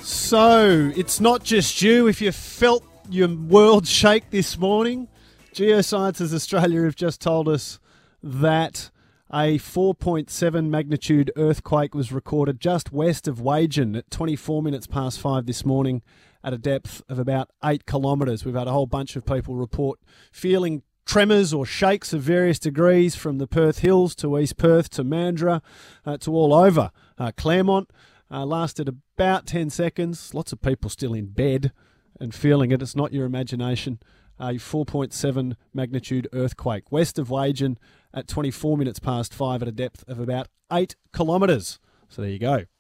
So, it's not just you. If you felt your world shake this morning, Geosciences Australia have just told us that a 4.7 magnitude earthquake was recorded just west of Wagen at 24 minutes past 5 this morning at a depth of about 8 kilometres. We've had a whole bunch of people report feeling tremors or shakes of various degrees from the Perth Hills to East Perth to Mandurah to all over. Claremont lasted about 10 seconds. Lots of people still in bed and feeling it. It's not your imagination. A 4.7 magnitude earthquake west of Wagen at 24 minutes past 5 at a depth of about 8 kilometres. So there you go.